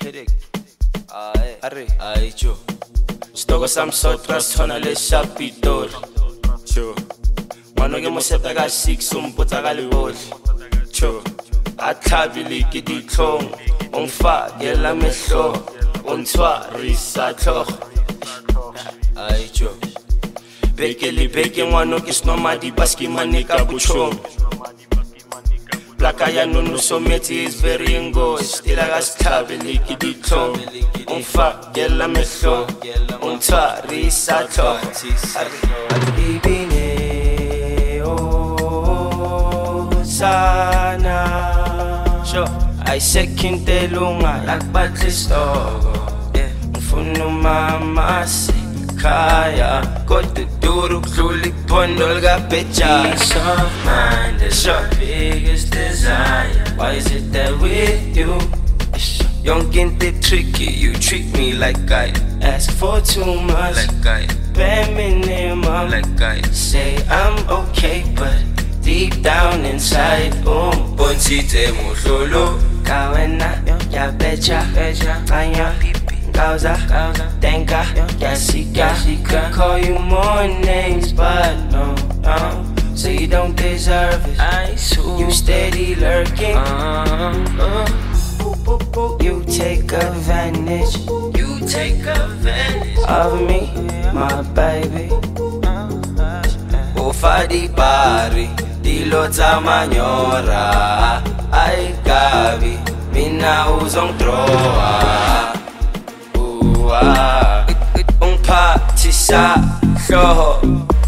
Aye, Joe. Stoko sam sotras tona le shapitor. Joe. Mano ke mo seta ka 6 umpotsa ka lebole. Joe. Athabile ke ditlhong. Ongfakela mehlo. Ontshwarisa tlhogo. Aye, Joe. Beke le beke ngwano ke snomadi baski manika buchong. Plaka ya nunu someti is very ngoy. Still I got stabili ki ditlong. Ongfakela mehlo. Ontshwarisa tlhogo. Ibine oh sana. Sure, I second lunga lakbatle stogo. Ngifuna umama Kaya, got the duru kluli bundle got becha. Peace of mind is your biggest desire. Why is it that with you? Young ain't it tricky, you treat me like I ask for too much. Like I bare minimum. Like I say I'm okay, but deep down inside, Bonchite muhlolo. Kawena, ya becha, anya. Causa, tenga, Yasika. Could call you more names, but no. So you don't deserve it. You steady lurking. You take advantage. You take advantage of me, my baby. Ufadi pari, dilota manyora. Ay gabi, mina uzong troa. Ungiphathisa hloho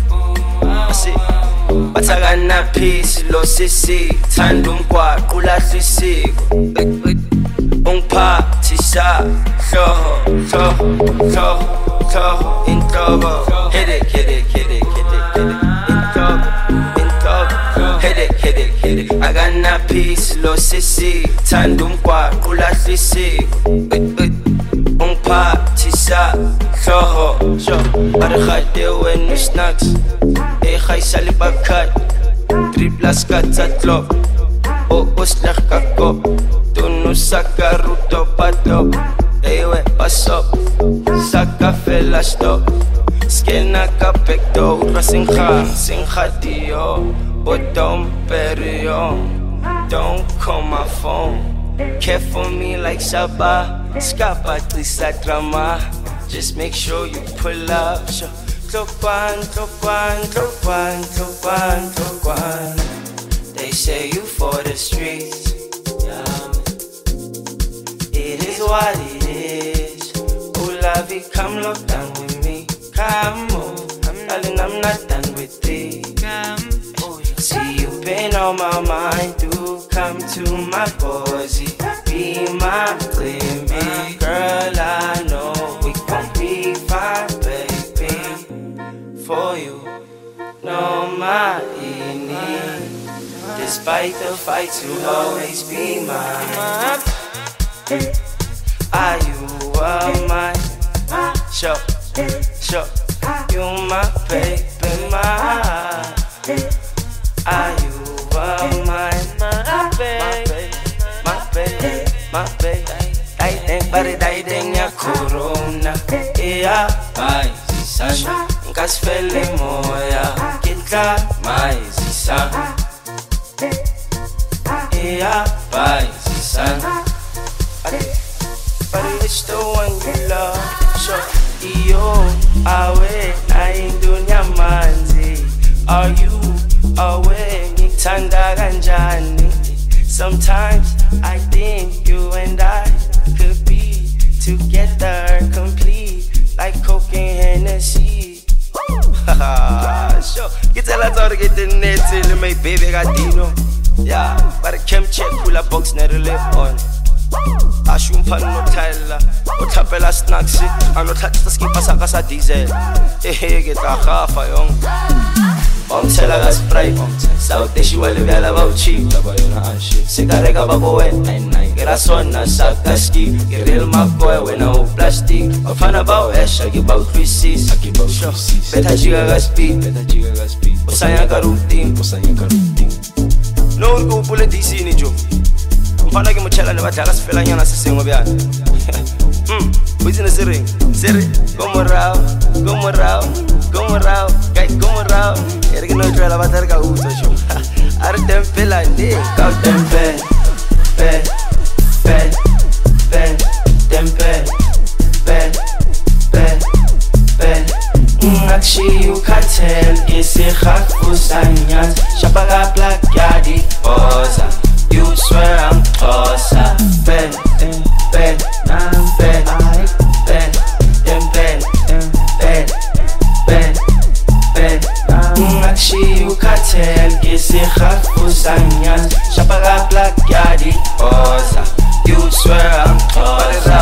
bathakana peace lo sisi thanda umgwaqo ulahla isiko ungiphathisa hloho inhloko headache headache akana peace lo sisi thanda umgwaqo ulahla isiko Ungiphathisa hloho Arihate when we snacks Ekhayisali bakhay 3+ katatlo Uslah kako Tunu saka ruto pato Ewe pasop Saka fela stop Skena kapekto Singhatio Bottom perio Don't call my phone Care for me like Shaba Skapa Trisa drama Just make sure you pull up Tlopan They say you for the streets It is what it is Ulavi, come lock down with me Come on Darling, I'm not done with thee See you been on my mind Do come to my bossy Be my baby Girl, I know we gon' be fine, baby For you, no my need Despite the fights, you'll always be mine Are you mine? Sure, you my baby, mine Are you mine? My baby I think bari die ding ya corona Yeah, my zisana Ngasfele moya Kitla, my zisana Yeah, my zisana But it's the one you love Sure, yo, awe Naindunya manzi Are you aware? Ngithanda kanjani Sometimes I think you and I could be together complete like Coke and Hennessy. Sure, get a lot of get the net till my baby got Dino. Yeah, but I came check full of box never live on. I shoot pan no tile, but tapela snacks it. I no touch the skip as a casa diesel. Hey, get a half a young. Tell her spray South she will be all about cheap Sigarega baboe Get a son na sakaski Get real makoe when I plastic A fan about ash I give out 3 C's Beta jiga gaspi Osanya karuting No go pule DC ni jo Mfana ke mochela ne batla ka sefela nyana se sengwe bjana Who's in the sitting? Siri, como rao, kay como rao. Era que no entró a la batar que uso yo. Arte pela ni, cauten pe, tempe. Actually, you can tell it's a hot fusanyas. Shabaga black yadi oza. You swear I'm closer. Ben, actually, you can tell it's a hot fusanyas. Shabaga black yadi oza. You swear I'm closer.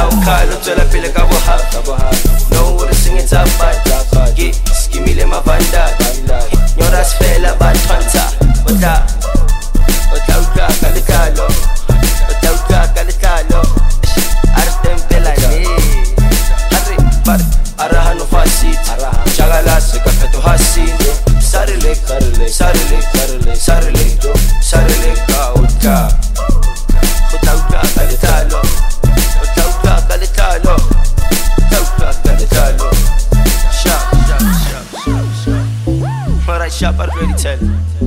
No one sing it up, but give me them a banda. You're a spell about Fanta. Otauka Calitalo. Artem Pelani. Harry, but Arahano Fasit. Chagalas, Cafeto Hasi. Sarile, Kauka. Otauka Calitalo. Sharp, I already tell.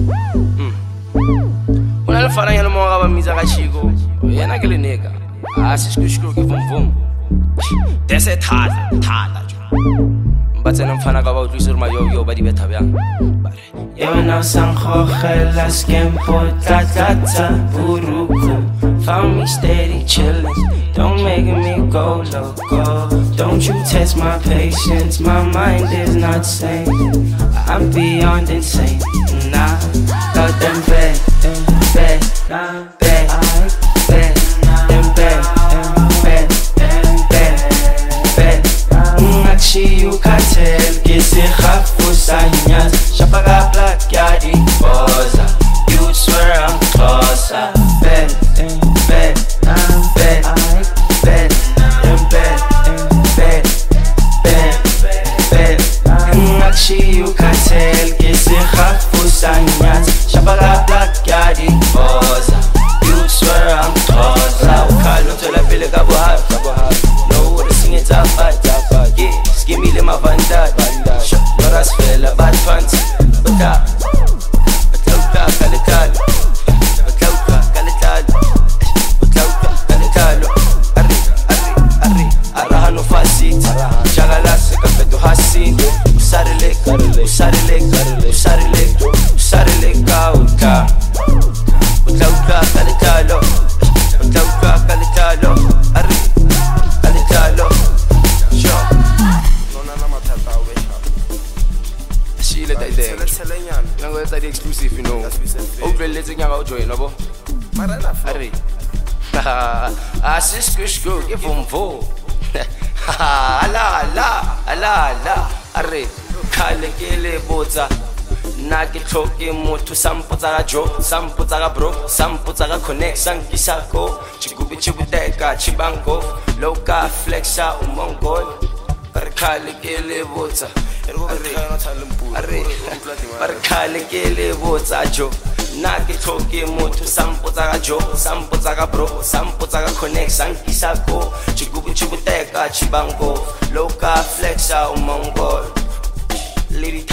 When I find out more about music, I go. You're not getting nigga. I just go give them. That's it, hard. But I'm fan about Rizur my yo, but you better be. Yo, now some hochelas can put tata buruku. Found me steady chillin'. Don't make me go loco. Don't you test my patience. My mind is not sane. I'm beyond insane. Nah, got them bad. Actually, you can tell. Kisi khafu sanyas. Shabaga black yadi boza. You swear I'm closer. Actually, you can tell. Kisi khafu sanyas. Shabaga black yadi boza. You swear I'm closer. Ukalo tola pele kabuhar. No one sing it up, give me them a vandad. You're a spell about fans. Arahano Fasit. Chagalas, Cafeto Hasi. Usarile, Kauka. Utauka, Calitalo. That's the exclusive, you know. Open let's get out join, no bo. Arre. Assist kushku, give him vo. Ala. Arre. Kale kele bota. Naki toki moto samputara jo, samputara bro, samputara connect, sankisako. Chigubi chibuteka, chibango. Loka flexa umongol. Kale kele bota. Barkale kele botsa jo. Naki toki moto samputara jo, samputara bro, samputara connect, sankisako. Chigubi chibuteka, chibango. Loka flexa umongol. Lady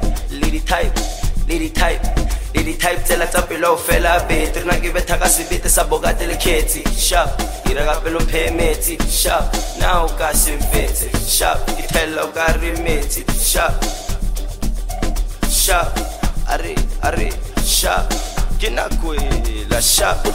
type, tell a tapelo fella bit. Turn give it a sibit as a bogate le keti. Sharp, iragapelo pay meti. Sharp, now casim fit. Sharp, it hello gary meti. Sharp, are, sharp. Kinakwe la sharp.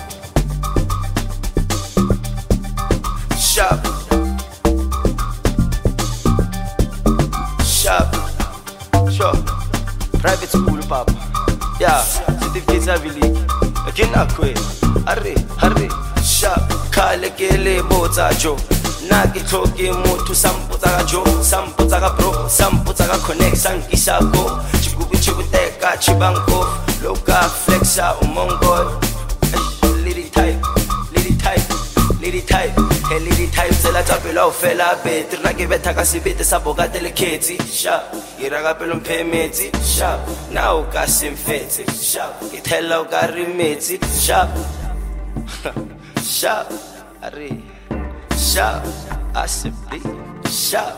Sure. Private school, papa. Yeah, certificates are really. Again, Harry, sharp. Kale kele bota jo. Naki toki moto samputara jo, samputara bro, samputara connect, sankisako. Chigubi chibuteka, chibanko. Loka flexa umongol. Lady type, hey lady type, tell a tapelo fella bit. Turn give it a sibit as a bogate le keti. Sharp, iragapelo pemeti. Sharp, now casim fete. Sharp, it hello gary meti. Sharp, are. sharp. I said, be sharp.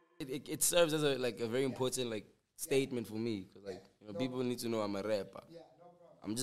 It serves as a very important statement for me, because people need to know I'm a rapper. Yeah.